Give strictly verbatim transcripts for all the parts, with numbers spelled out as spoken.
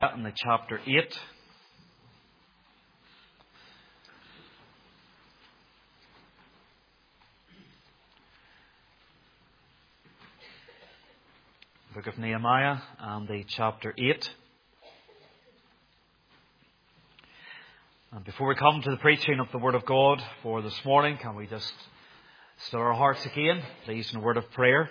In the chapter eight. Book of Nehemiah and the chapter eight. And before we come to the preaching of the Word of God for this morning, can we just still our hearts again, please, in a word of prayer.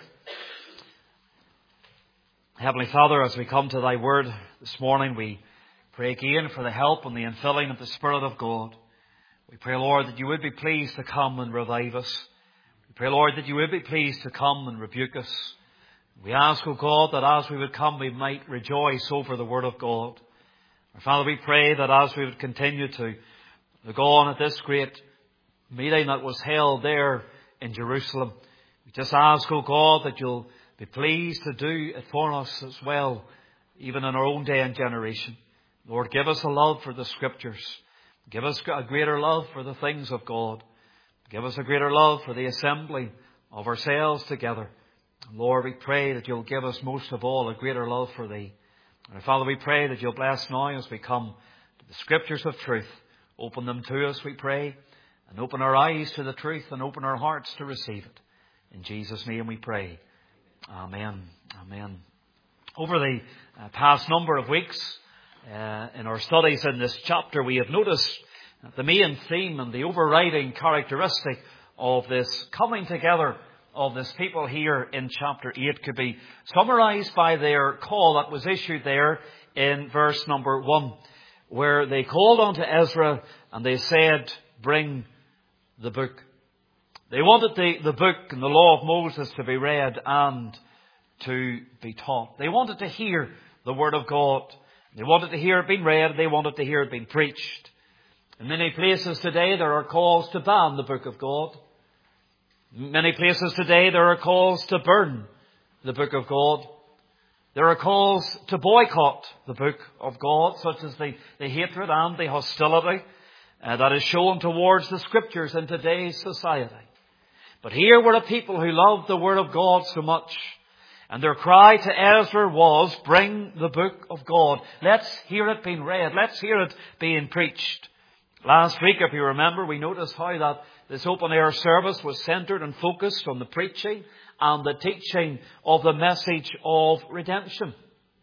Heavenly Father, as we come to Thy Word this morning, we pray again for the help and the infilling of the Spirit of God. We pray, Lord, that You would be pleased to come and revive us. We pray, Lord, that You would be pleased to come and rebuke us. We ask, O God, that as we would come, we might rejoice over the Word of God. Our Father, we pray that as we would continue to go on at this great meeting that was held there in Jerusalem, we just ask, O God, that You'll be pleased to do it for us as well, even in our own day and generation. Lord, give us a love for the Scriptures. Give us a greater love for the things of God. Give us a greater love for the assembly of ourselves together. Lord, we pray that You'll give us most of all a greater love for Thee. And Father, we pray that You'll bless now as we come to the Scriptures of truth. Open them to us, we pray, and open our eyes to the truth and open our hearts to receive it. In Jesus' name we pray. Amen. Amen. Over the uh, past number of weeks, uh, in our studies in this chapter, we have noticed that the main theme and the overriding characteristic of this coming together of this people here in chapter eight could be summarized by their call that was issued there in verse number one, where they called unto Ezra and they said, "Bring the book." They wanted the, the book and the law of Moses to be read and to be taught. They wanted to hear the Word of God. They wanted to hear it being read. They wanted to hear it being preached. In many places today there are calls to ban the book of God. In many places today there are calls to burn the book of God. There are calls to boycott the book of God, such as the, the hatred and the hostility uh, that is shown towards the Scriptures in today's society. But here were a people who loved the Word of God so much. And their cry to Ezra was, "Bring the book of God. Let's hear it being read. Let's hear it being preached." Last week, if you remember, we noticed how that this open-air service was centred and focused on the preaching and the teaching of the message of redemption.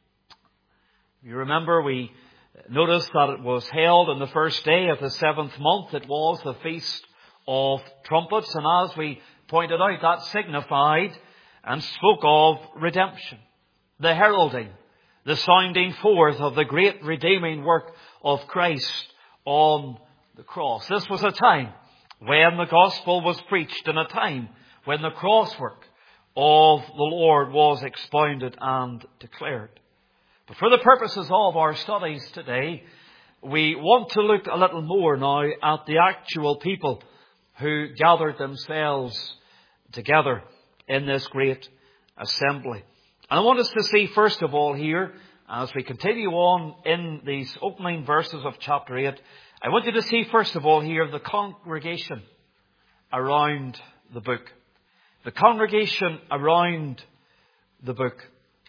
You remember, we noticed that it was held on the first day of the seventh month. It was the Feast of Trumpets, and as we pointed out, that signified and spoke of redemption, the heralding, the sounding forth of the great redeeming work of Christ on the cross. This was a time when the gospel was preached, and a time when the cross work of the Lord was expounded and declared. But for the purposes of our studies today, we want to look a little more now at the actual people who gathered themselves together in this great assembly. And I want us to see first of all here, as we continue on in these opening verses of chapter eight, I want you to see first of all here the congregation around the book. The congregation around the book.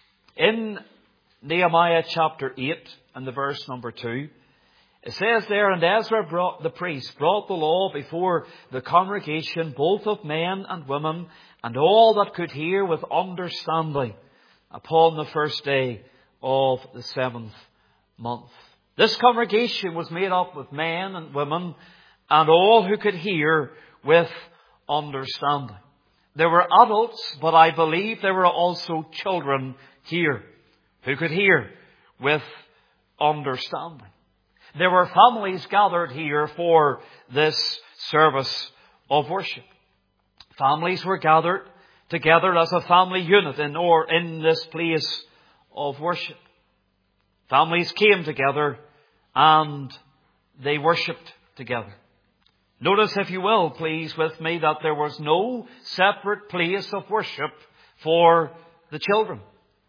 In Nehemiah chapter eight and the verse number two, it says there, "And Ezra brought the priest, brought the law before the congregation, both of men and women, and all that could hear with understanding, upon the first day of the seventh month." This congregation was made up with men and women and all who could hear with understanding. There were adults, but I believe there were also children here who could hear with understanding. There were families gathered here for this service of worship. Families were gathered together as a family unit in or in this place of worship. Families came together and they worshipped together. Notice, if you will, please, with me, that there was no separate place of worship for the children.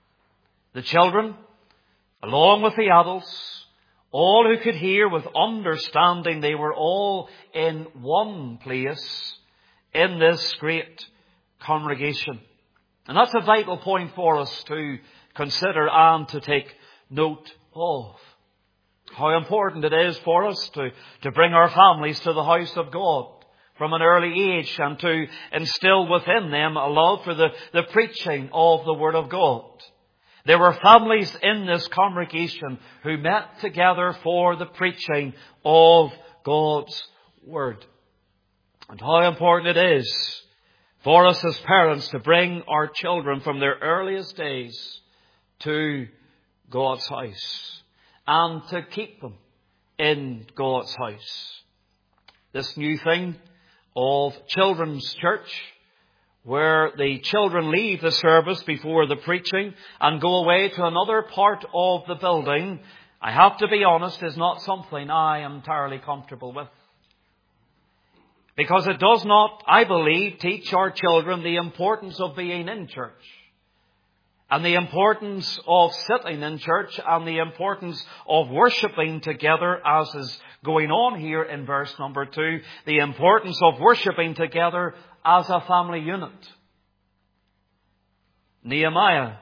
The children, along with the adults, all who could hear with understanding, they were all in one place in this great congregation. And that's a vital point for us to consider and to take note of. How important it is for us to, to bring our families to the house of God from an early age and to instill within them a love for the, the preaching of the Word of God. There were families in this congregation who met together for the preaching of God's Word. And how important it is for us as parents to bring our children from their earliest days to God's house and to keep them in God's house. This new thing of children's church, where the children leave the service before the preaching and go away to another part of the building, I have to be honest, is not something I am entirely comfortable with. Because it does not, I believe, teach our children the importance of being in church, and the importance of sitting in church, and the importance of worshipping together, as is going on here in verse number two, the importance of worshipping together as a family unit. Nehemiah,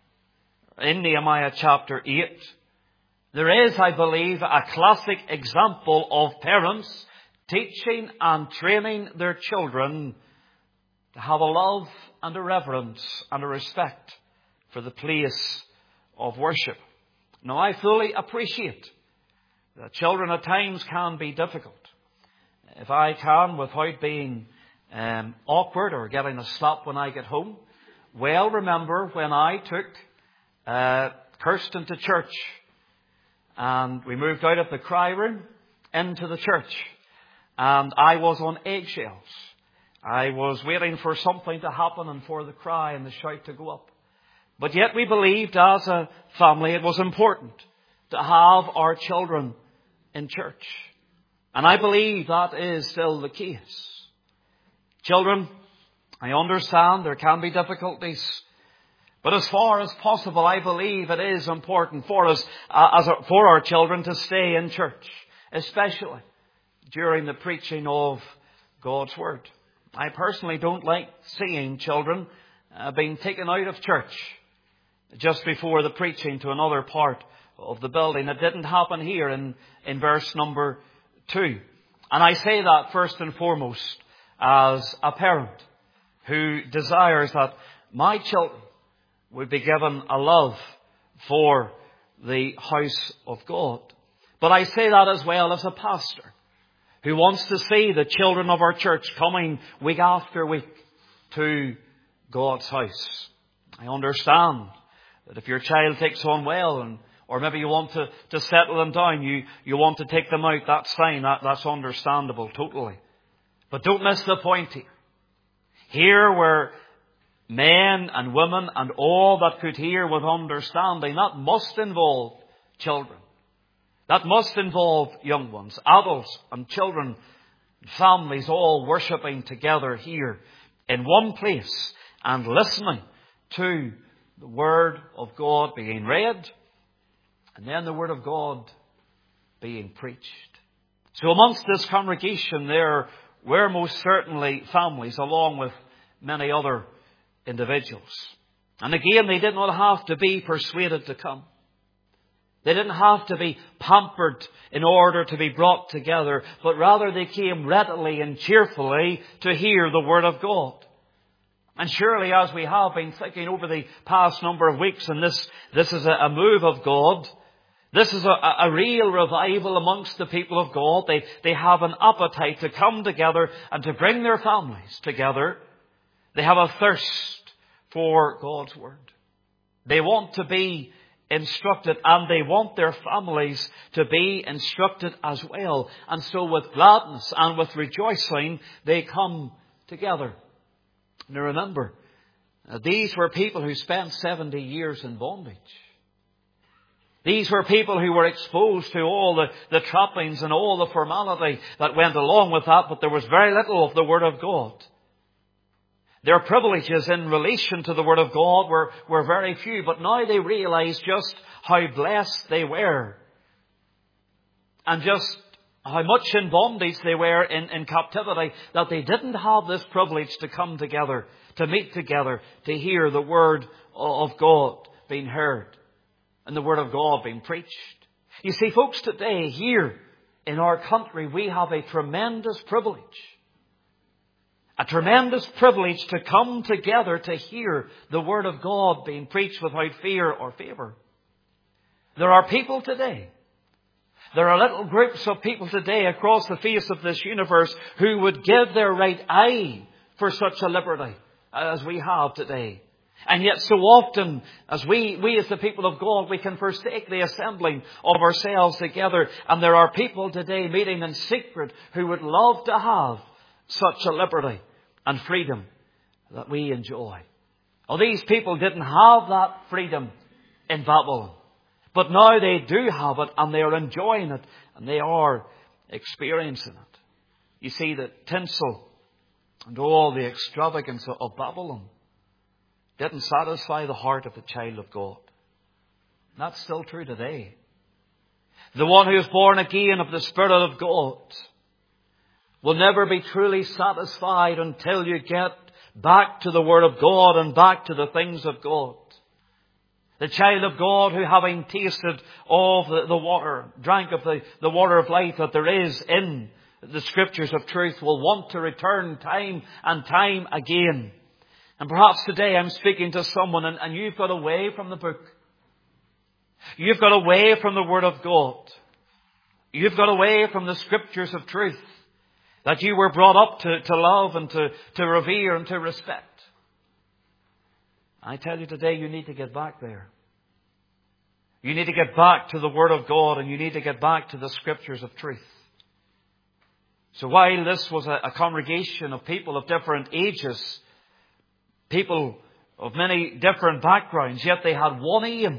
in Nehemiah chapter eight, there is, I believe, a classic example of parents teaching and training their children to have a love and a reverence and a respect for the place of worship. Now, I fully appreciate that children at times can be difficult. If I can, without being um, awkward or getting a slap when I get home, well remember when I took uh, Kirsten to church and we moved out of the cry room into the church, and I was on eggshells. I was waiting for something to happen and for the cry and the shout to go up. But yet we believed as a family it was important to have our children in church. And I believe that is still the case. Children, I understand there can be difficulties. But as far as possible, I believe it is important for us, uh, as a, for our children to stay in church, especially during the preaching of God's Word. I personally don't like seeing children uh, being taken out of church just before the preaching to another part of the building. It didn't happen here in, in verse number two. And I say that first and foremost as a parent who desires that my children would be given a love for the house of God. But I say that as well as a pastor who wants to see the children of our church coming week after week to God's house. I understand that if your child takes on well, and or maybe you want to, to settle them down, you, you want to take them out, that's fine, that, that's understandable totally. But don't miss the point here. Here where men and women and all that could hear with understanding, that must involve children. That must involve young ones, adults and children, families all worshipping together here in one place and listening to the Word of God being read and then the Word of God being preached. So amongst this congregation there were most certainly families along with many other individuals. And again, they did not have to be persuaded to come. They didn't have to be pampered in order to be brought together, but rather they came readily and cheerfully to hear the Word of God. And surely, as we have been thinking over the past number of weeks, and this, this is a, a move of God, this is a, a real revival amongst the people of God. They, they have an appetite to come together and to bring their families together. They have a thirst for God's Word. They want to be instructed, and they want their families to be instructed as well. And so with gladness and with rejoicing, they come together. Now remember, these were people who spent seventy years in bondage. These were people who were exposed to all the, the trappings and all the formality that went along with that, but there was very little of the Word of God. Their privileges in relation to the Word of God were, were very few, but now they realized just how blessed they were and just how much in bondage they were in, in captivity, that they didn't have this privilege to come together, to meet together, to hear the Word of God being heard. and the Word of God being preached. You see, folks, today here in our country we have a tremendous privilege. A tremendous privilege to come together to hear the Word of God being preached without fear or favour. There are people today, there are little groups of people today across the face of this universe who would give their right eye for such a liberty as we have today. And yet so often as we, we as the people of God, we can forsake the assembling of ourselves together. And there are people today meeting in secret who would love to have such a liberty and freedom that we enjoy. Well, these people didn't have that freedom in Babylon. But now they do have it, and they are enjoying it, and they are experiencing it. You see, the tinsel and all the extravagance of Babylon didn't satisfy the heart of the child of God. And that's still true today. The one who is born again of the Spirit of God will never be truly satisfied until you get back to the Word of God and back to the things of God. The child of God who, having tasted of the, the water, drank of the, the water of life that there is in the Scriptures of truth, will want to return time and time again. And perhaps today I'm speaking to someone and, and you've got away from the book. You've got away from the Word of God. You've got away from the Scriptures of truth that you were brought up to, to love and to, to revere and to respect. I tell you today, you need to get back there. You need to get back to the Word of God, and you need to get back to the Scriptures of truth. So while this was a, a congregation of people of different ages, people of many different backgrounds, yet they had one aim.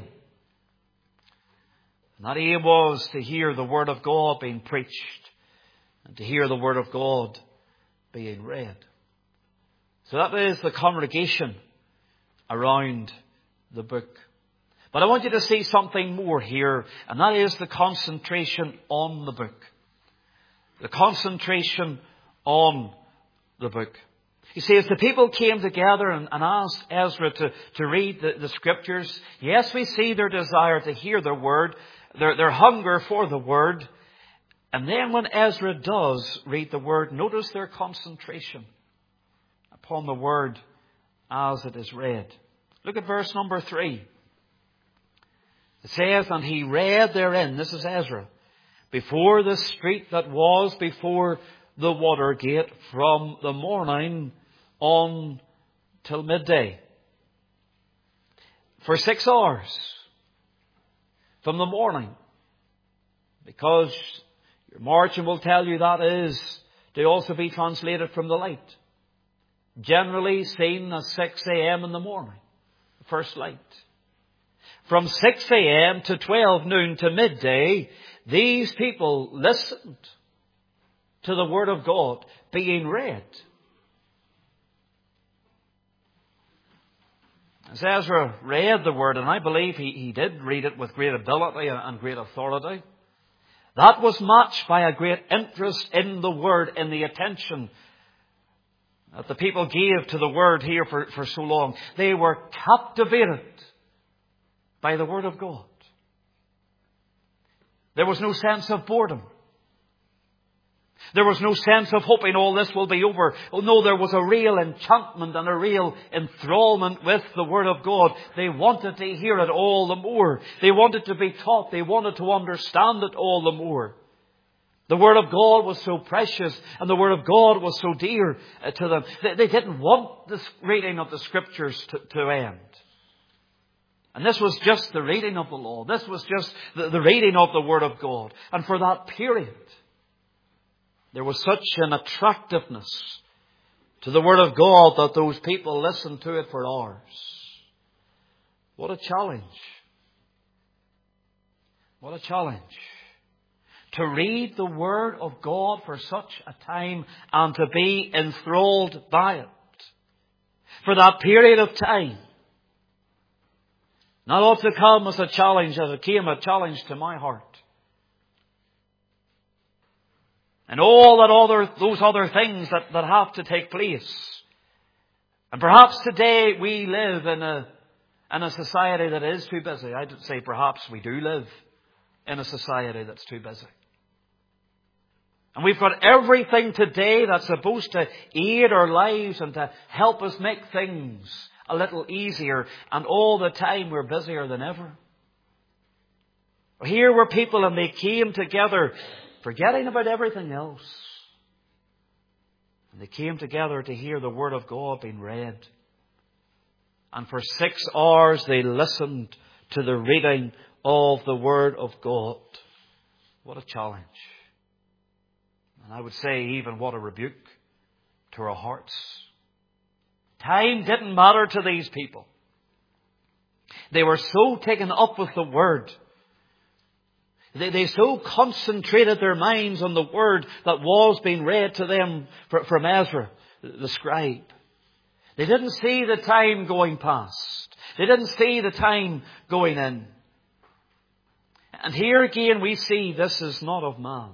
And that aim was to hear the Word of God being preached and to hear the Word of God being read. So that is the congregation around the book. But I want you to see something more here, and that is the concentration on the book. The concentration on the book. You see, as the people came together and, and asked Ezra to, to read the, the Scriptures, yes, we see their desire to hear the Word, their, their hunger for the Word. And then when Ezra does read the Word, notice their concentration upon the Word as it is read. Look at verse number three. It says, and he read therein, this is Ezra, before the street that was before the water gate from the morning on till midday. For six hours from the morning. Because your margin will tell you that is to also be translated from the light. Generally seen as six a.m. in the morning. The first light. From six a.m. to twelve noon to midday, these people listened to the Word of God being read. As Ezra read the Word, and I believe he, he did read it with great ability and great authority, that was matched by a great interest in the Word, in the attention that the people gave to the Word here for, for so long. They were captivated by the Word of God. There was no sense of boredom. There was no sense of hoping all this will be over. Oh no, there was a real enchantment and a real enthrallment with the Word of God. They wanted to hear it all the more. They wanted to be taught. They wanted to understand it all the more. The Word of God was so precious and the Word of God was so dear to them. They, they didn't want the reading of the Scriptures to, to end. And this was just the reading of the law. This was just the, the reading of the Word of God. And for that period, there was such an attractiveness to the Word of God that those people listened to it for hours. What a challenge. What a challenge. To read the Word of God for such a time and to be enthralled by it. For that period of time. Not ought to come as a challenge as it came a challenge to my heart. And all that other, those other things that, that have to take place. And perhaps today we live in a, in a society that is too busy. I'd say perhaps we do live in a society that's too busy. And we've got everything today that's supposed to aid our lives and to help us make things a little easier. And all the time we're busier than ever. Here were people and they came together forgetting about everything else. And they came together to hear the Word of God being read. And for six hours they listened to the reading of the Word of God. What a challenge. And I would say even what a rebuke to our hearts. Time didn't matter to these people. They were so taken up with the Word. They, they so concentrated their minds on the Word that was being read to them from Ezra, the scribe. They didn't see the time going past. They didn't see the time going in. And here again we see this is not of man.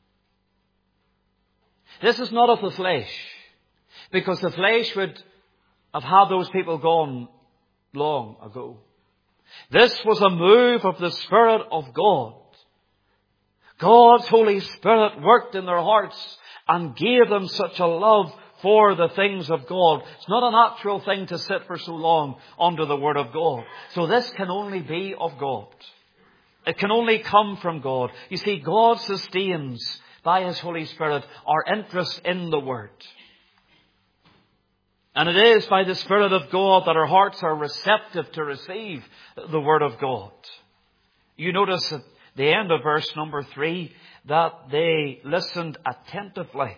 This is not of the flesh. Because the flesh would have had those people gone long ago. This was a move of the Spirit of God. God's Holy Spirit worked in their hearts and gave them such a love for the things of God. It's not a natural thing to sit for so long under the Word of God. So this can only be of God. It can only come from God. You see, God sustains by His Holy Spirit our interest in the Word. And it is by the Spirit of God that our hearts are receptive to receive the Word of God. You notice at the end of verse number three that they listened attentively.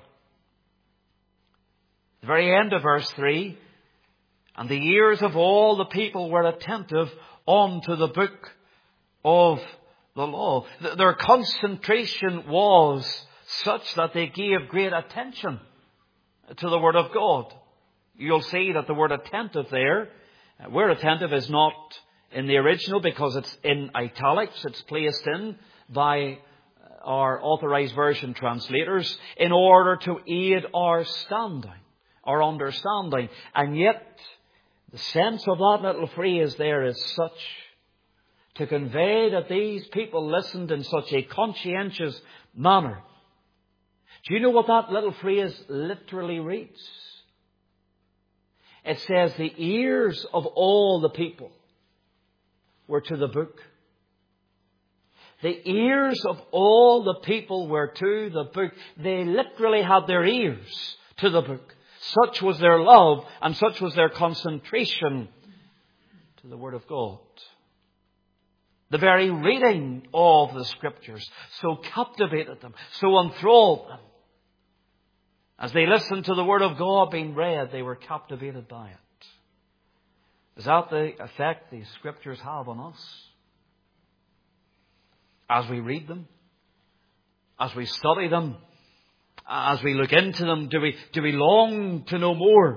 The very end of verse three, and the ears of all the people were attentive unto the book of the law. Their concentration was such that they gave great attention to the Word of God. You'll see that the word attentive there, word attentive is not in the original because it's in italics. It's placed in by our Authorized Version translators in order to aid our standing, our understanding. And yet, the sense of that little phrase there is such to convey that these people listened in such a conscientious manner. Do you know what that little phrase literally reads? It says the ears of all the people were to the book. The ears of all the people were to the book. They literally had their ears to the book. Such was their love and such was their concentration to the Word of God. The very reading of the Scriptures so captivated them, so enthralled them. As they listened to the Word of God being read, they were captivated by it. Is that the effect these Scriptures have on us? As we read them, as we study them, as we look into them, do we, do we long to know more?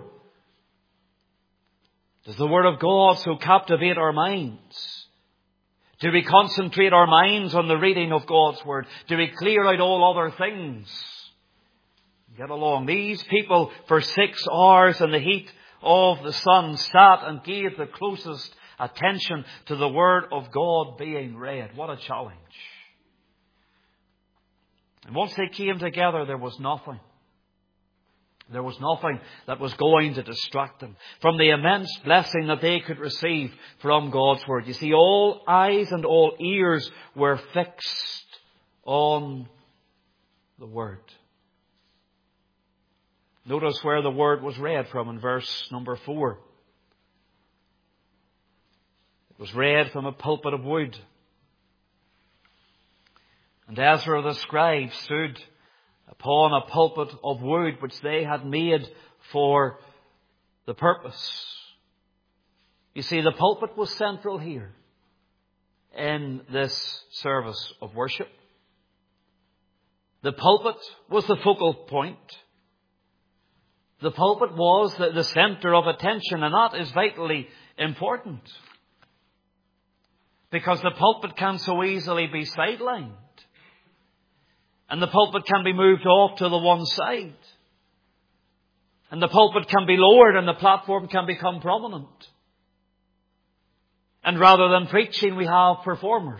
Does the Word of God so captivate our minds? Do we concentrate our minds on the reading of God's Word? Do we clear out all other things? Get along. These people for six hours in the heat of the sun sat and gave the closest attention to the Word of God being read. What a challenge. And once they came together, there was nothing. There was nothing that was going to distract them from the immense blessing that they could receive from God's Word. You see, all eyes and all ears were fixed on the Word. Notice where the Word was read from in verse number four. It was read from a pulpit of wood. And Ezra the scribe stood upon a pulpit of wood which they had made for the purpose. You see, the pulpit was central here in this service of worship. The pulpit was the focal point. The pulpit was the, the center of attention, and that is vitally important. Because the pulpit can so easily be sidelined. And the pulpit can be moved off to the one side. And the pulpit can be lowered and the platform can become prominent. And rather than preaching, we have performers.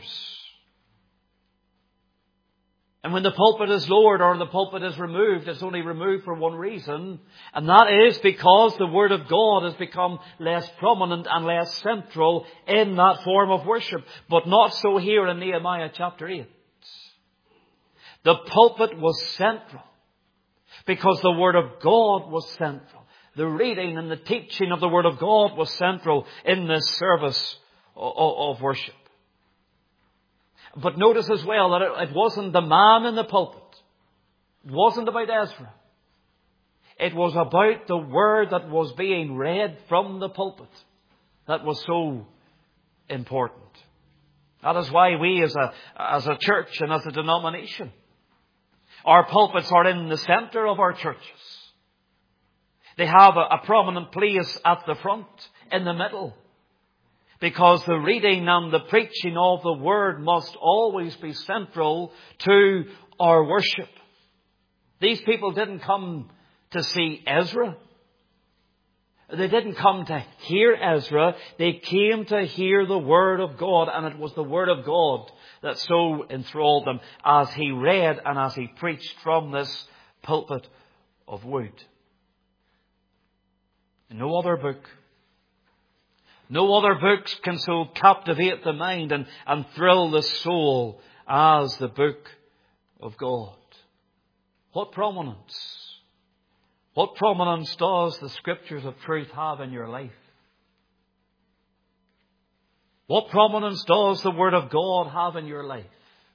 And when the pulpit is lowered or the pulpit is removed, it's only removed for one reason. And that is because the Word of God has become less prominent and less central in that form of worship. But not so here in Nehemiah chapter eight. The pulpit was central because the Word of God was central. The reading and the teaching of the Word of God was central in this service of worship. But notice as well that it wasn't the man in the pulpit. It wasn't about Ezra. It was about the word that was being read from the pulpit that was so important. That is why we as a, as a church and as a denomination, our pulpits are in the center of our churches. They have a, a prominent place at the front, in the middle. Because the reading and the preaching of the Word must always be central to our worship. These people didn't come to see Ezra. They didn't come to hear Ezra. They came to hear the Word of God. And it was the Word of God that so enthralled them as he read and as he preached from this pulpit of wood. In no other book, no other books can so captivate the mind and, and thrill the soul as the book of God. What prominence, what prominence does the Scriptures of truth have in your life? What prominence does the Word of God have in your life?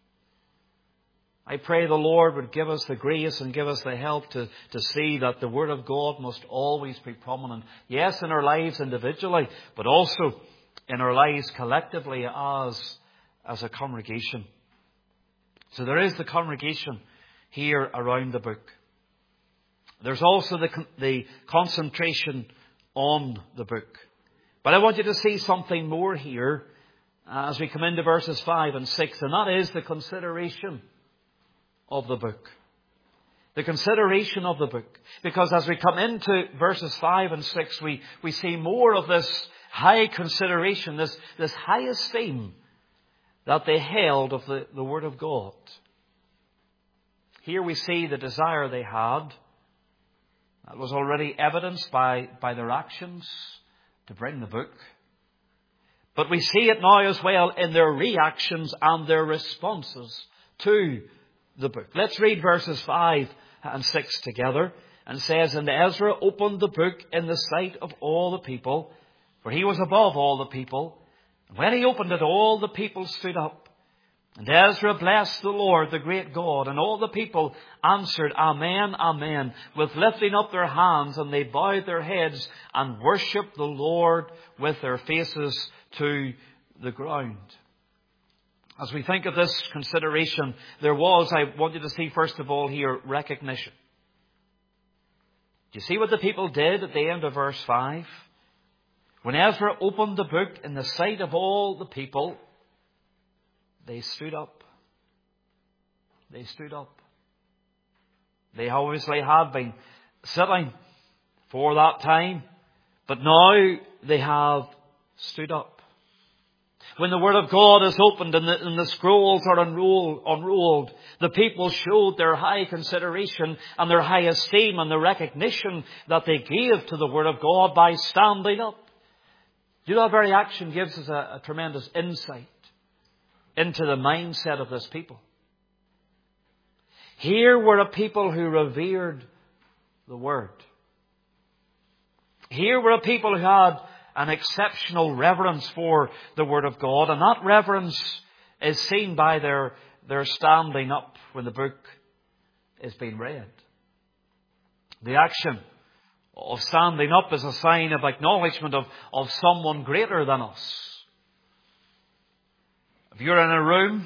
I pray the Lord would give us the grace and give us the help to, to see that the Word of God must always be prominent. Yes, in our lives individually, but also in our lives collectively as, as a congregation. So there is the congregation here around the book. There's also the, the concentration on the book. But I want you to see something more here as we come into verses five and six, and that is the consideration of the book. The consideration of the book. Because as we come into verses five and six, we, we see more of this high consideration, this, this high esteem that they held of the, the Word of God. Here we see the desire they had. That was already evidenced by, by their actions to bring the book. But we see it now as well in their reactions and their responses to the book. Let's read verses five and six together. And it says, And Ezra opened the book in the sight of all the people, for he was above all the people. And when he opened it, all the people stood up. And Ezra blessed the Lord, the great God. And all the people answered, Amen, Amen, with lifting up their hands. And they bowed their heads and worshipped the Lord with their faces to the ground. As we think of this consideration, there was, I want you to see first of all here, recognition. Do you see what the people did at the end of verse five? When Ezra opened the book in the sight of all the people, they stood up. They stood up. They obviously had been sitting for that time, but now they have stood up. When the Word of God is opened and the, and the scrolls are unrolled, unrolled, the people showed their high consideration and their high esteem and the recognition that they gave to the Word of God by standing up. You know, that very action gives us a, a tremendous insight into the mindset of this people. Here were a people who revered the Word. Here were a people who had an exceptional reverence for the Word of God. And that reverence is seen by their, their standing up when the book is being read. The action of standing up is a sign of acknowledgement of, of someone greater than us. If you're in a room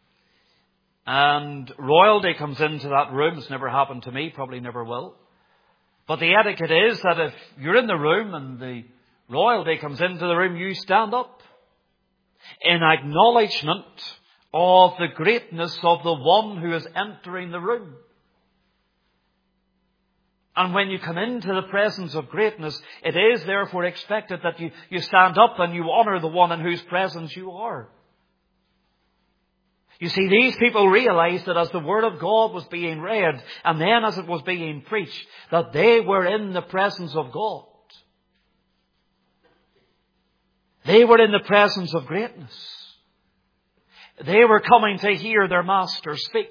and royalty comes into that room, it's never happened to me, probably never will. But the etiquette is that if you're in the room and the royalty comes into the room, you stand up in acknowledgement of the greatness of the one who is entering the room. And when you come into the presence of greatness, it is therefore expected that you, you stand up and you honour the one in whose presence you are. You see, these people realized that as the Word of God was being read, and then as it was being preached, that they were in the presence of God. They were in the presence of greatness. They were coming to hear their Master speak.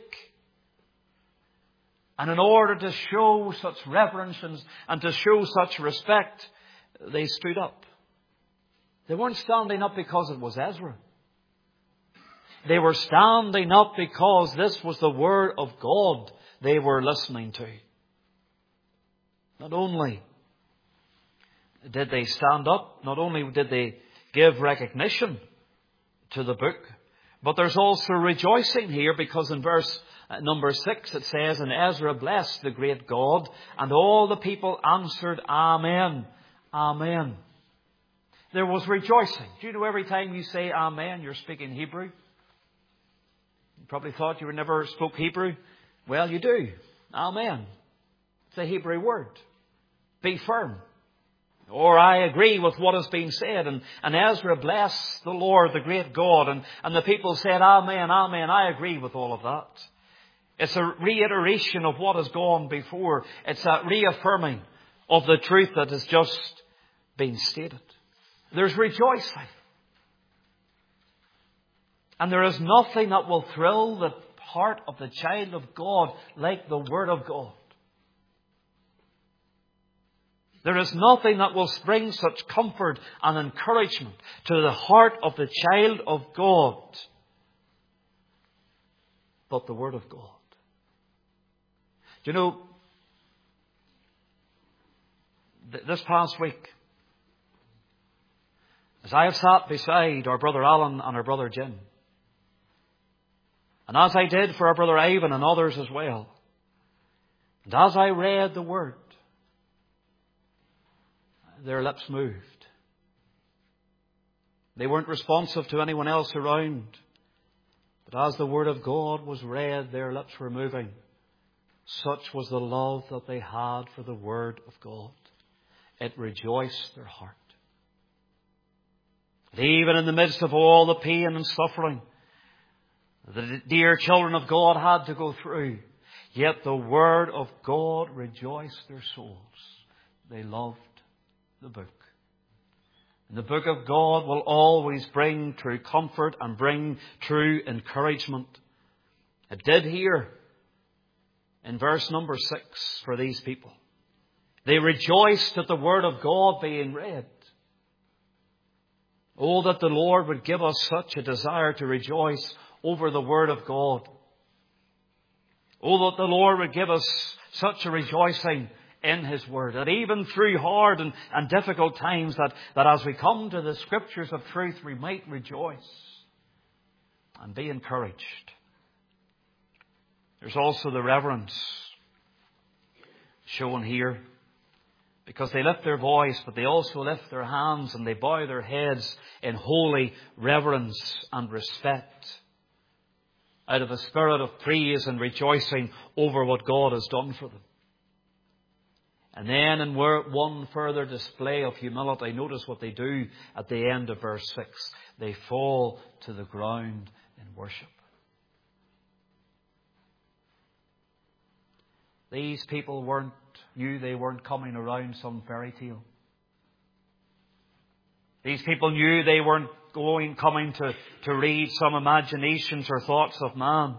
And in order to show such reverence and to show such respect, they stood up. They weren't standing up because it was Ezra. They were standing up because this was the Word of God they were listening to. Not only did they stand up, not only did they give recognition to the book, but there's also rejoicing here, because in verse number six it says, "And Ezra blessed the great God, and all the people answered, Amen, Amen." There was rejoicing. Do you know every time you say Amen, you're speaking Hebrew? You probably thought you never spoke Hebrew. Well, you do. Amen. It's a Hebrew word. Be firm. Or I agree with what has been said. And, and Ezra blessed the Lord, the great God. And, and the people said, Amen, Amen. I agree with all of that. It's a reiteration of what has gone before. It's a reaffirming of the truth that has just been stated. There's rejoicing. And there is nothing that will thrill the heart of the child of God like the Word of God. There is nothing that will bring such comfort and encouragement to the heart of the child of God but the Word of God. Do you know, th- this past week, as I have sat beside our brother Alan and our brother Jim, and as I did for our brother Ivan and others as well, and as I read the Word, their lips moved. They weren't responsive to anyone else around. But as the Word of God was read, their lips were moving. Such was the love that they had for the Word of God. It rejoiced their heart. And even in the midst of all the pain and suffering the dear children of God had to go through, yet the Word of God rejoiced their souls. They loved the book. And the book of God will always bring true comfort and bring true encouragement. It did here in verse number six for these people. They rejoiced at the Word of God being read. Oh, that the Lord would give us such a desire to rejoice over the Word of God. Oh, that the Lord would give us such a rejoicing in His Word, that even through hard and, and difficult times, that, that as we come to the Scriptures of truth, we might rejoice and be encouraged. There's also the reverence shown here, because they lift their voice, but they also lift their hands and they bow their heads in holy reverence and respect, out of a spirit of praise and rejoicing over what God has done for them. And then in one further display of humility, notice what they do at the end of verse six. They fall to the ground in worship. These people weren't, knew they weren't coming around some fairy tale. These people knew they weren't going, coming to, to read some imaginations or thoughts of man.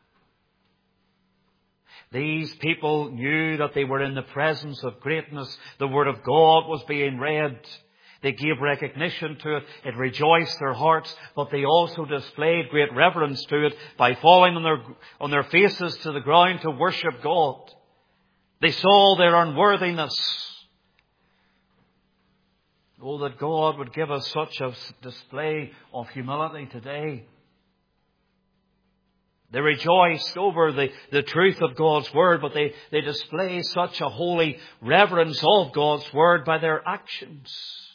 These people knew that they were in the presence of greatness. The Word of God was being read. They gave recognition to it. It rejoiced their hearts, but they also displayed great reverence to it by falling on their, on their faces to the ground to worship God. They saw their unworthiness. Oh, that God would give us such a display of humility today. They rejoiced over the, the truth of God's Word, but they, they display such a holy reverence of God's Word by their actions.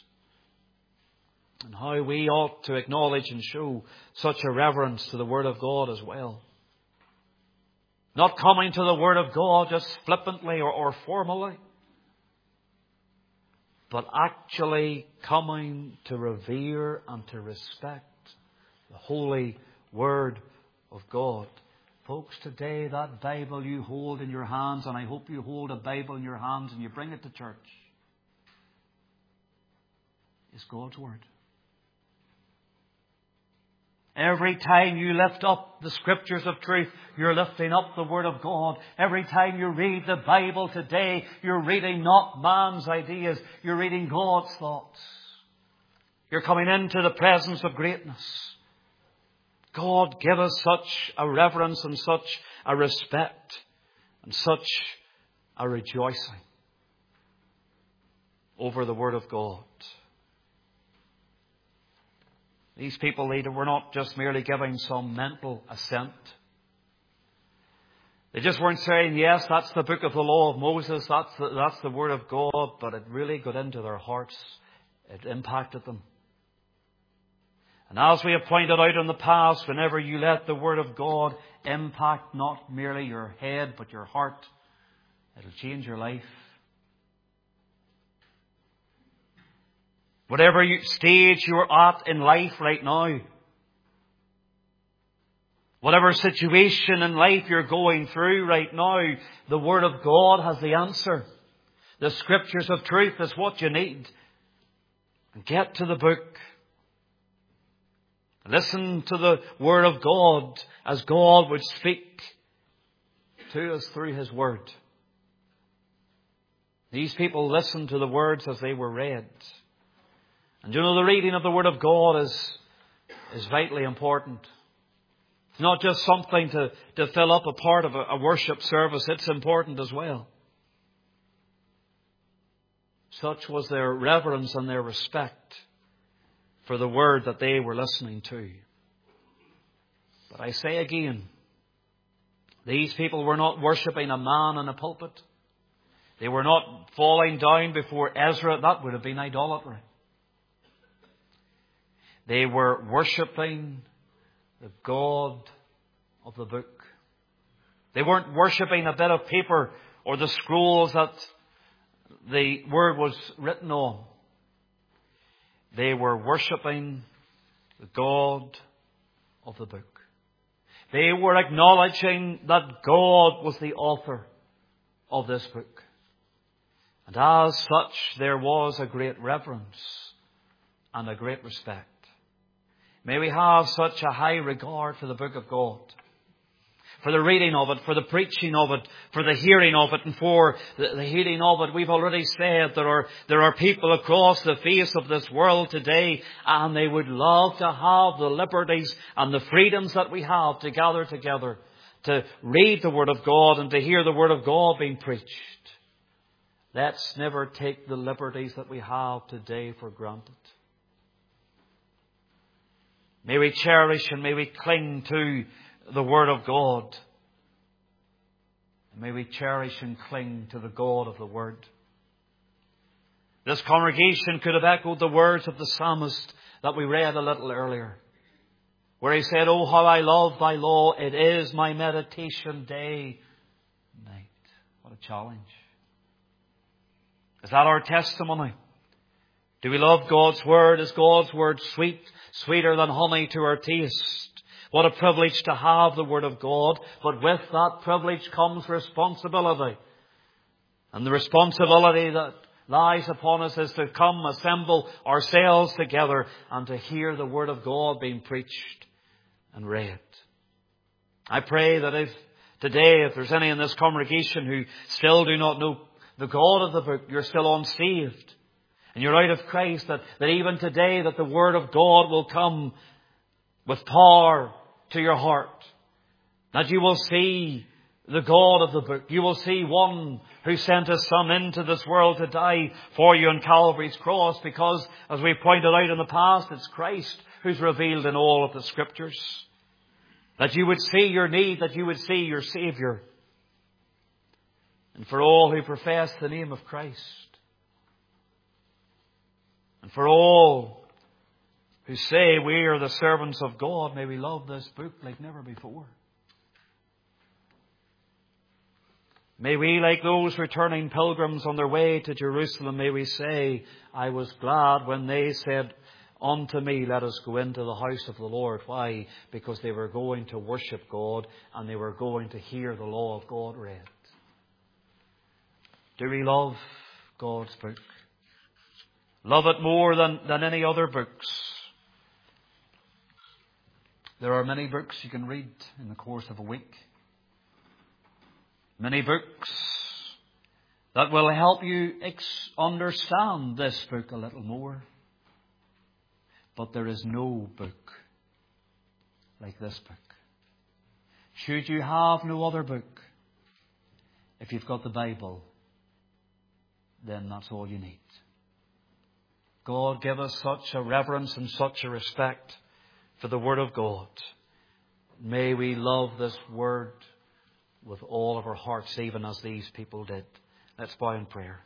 And how we ought to acknowledge and show such a reverence to the Word of God as well. Not coming to the Word of God just flippantly or, or formally, but actually coming to revere and to respect the holy Word of God. Folks, today that Bible you hold in your hands, and I hope you hold a Bible in your hands and you bring it to church, is God's Word. Every time you lift up the Scriptures of truth, you're lifting up the Word of God. Every time you read the Bible today, you're reading not man's ideas, you're reading God's thoughts. You're coming into the presence of greatness. God, give us such a reverence and such a respect and such a rejoicing over the Word of God. These people, they were not just merely giving some mental assent. They just weren't saying, yes, that's the book of the law of Moses, that's the, that's the Word of God, but it really got into their hearts. It impacted them. And as we have pointed out in the past, whenever you let the Word of God impact not merely your head, but your heart, it'll change your life. Whatever you, stage you're at in life right now, whatever situation in life you're going through right now, the Word of God has the answer. The Scriptures of truth is what you need. And get to the book. Listen to the Word of God as God would speak to us through His Word. These people listened to the words as they were read. And you know, the reading of the Word of God is, is vitally important. It's not just something to, to fill up a part of a, a worship service. It's important as well. Such was their reverence and their respect for the Word that they were listening to. But I say again, these people were not worshipping a man in a pulpit. They were not falling down before Ezra. That would have been idolatry. They were worshipping the God of the book. They weren't worshipping a bit of paper or the scrolls that the Word was written on. They were worshipping the God of the book. They were acknowledging that God was the author of this book. And as such, there was a great reverence and a great respect. May we have such a high regard for the book of God, for the reading of it, for the preaching of it, for the hearing of it, and for the, the heeding of it. We've already said there are, there are people across the face of this world today, and they would love to have the liberties and the freedoms that we have to gather together, to read the Word of God and to hear the Word of God being preached. Let's never take the liberties that we have today for granted. May we cherish and may we cling to the Word of God. And may we cherish and cling to the God of the Word. This congregation could have echoed the words of the psalmist that we read a little earlier, where he said, "Oh, how I love thy law. It is my meditation day and night." What a challenge. Is that our testimony? Do we love God's Word? Is God's Word sweet, sweeter than honey to our taste? What a privilege to have the Word of God. But with that privilege comes responsibility. And the responsibility that lies upon us is to come, assemble ourselves together and to hear the Word of God being preached and read. I pray that if today, if there's any in this congregation who still do not know the God of the book, you're still unsaved, and you're out of Christ, that, that even today that the Word of God will come with power to your heart. That you will see the God of the book. You will see one who sent His Son into this world to die for you on Calvary's cross, because, as we pointed out in the past, it's Christ who's revealed in all of the Scriptures. That you would see your need, that you would see your Saviour. And for all who profess the name of Christ, and for all who say we are the servants of God, may we love this book like never before. May we, like those returning pilgrims on their way to Jerusalem, may we say, I was glad when they said unto me, let us go into the house of the Lord. Why? Because they were going to worship God and they were going to hear the law of God read. Do we love God's book? Love it more than, than any other books. There are many books you can read in the course of a week. Many books that will help you ex- understand this book a little more. But there is no book like this book. Should you have no other book, if you've got the Bible, then that's all you need. God, give us such a reverence and such a respect for the Word of God. May we love this Word with all of our hearts, even as these people did. Let's bow in prayer.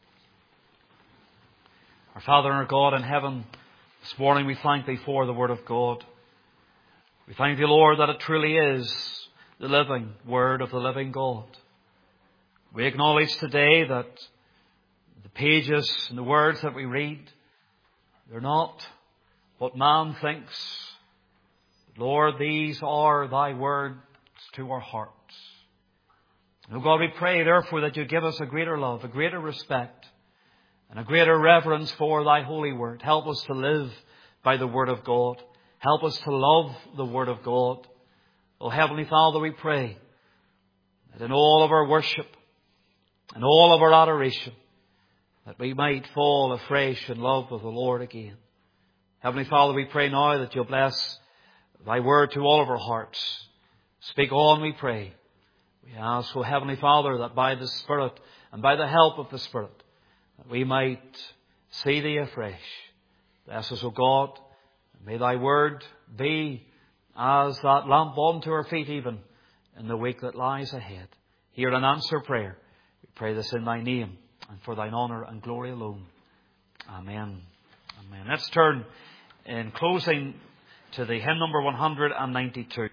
Our Father and our God in heaven, this morning we thank Thee for the Word of God. We thank Thee, Lord, that it truly is the living Word of the living God. We acknowledge today that the pages and the words that we read, they're not what man thinks. Lord, these are Thy words to our hearts. Oh God, we pray therefore that You give us a greater love, a greater respect, and a greater reverence for Thy holy word. Help us to live by the Word of God. Help us to love the Word of God. Oh Heavenly Father, we pray that in all of our worship and all of our adoration, that we might fall afresh in love with the Lord again. Heavenly Father, we pray now that You'll bless Thy word to all of our hearts. Speak on, we pray. We ask, O Heavenly Father, that by the Spirit and by the help of the Spirit, that we might see Thee afresh. Bless us, O God. May Thy word be as that lamp unto our feet even in the week that lies ahead. Hear and answer prayer. We pray this in Thy name and for Thine honour and glory alone. Amen. Amen. Let's turn in closing to the hymn number one hundred ninety-two.